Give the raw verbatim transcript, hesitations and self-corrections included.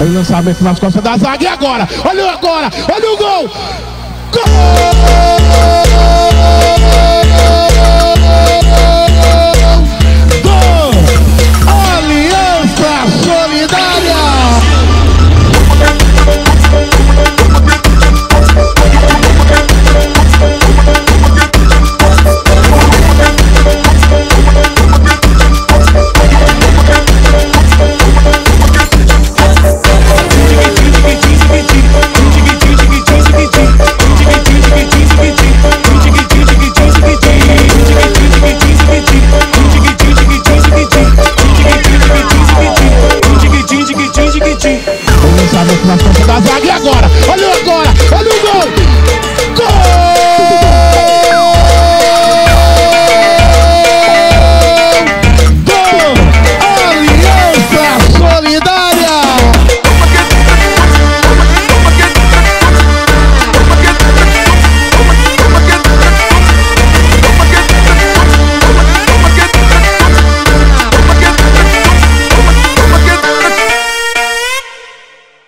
Olha o lançamento nas costas da zaga. E agora? Olha agora! Olha o gol! Gol! Gol! Aliança Solidária! Nas costas da zaga. E agora? Olha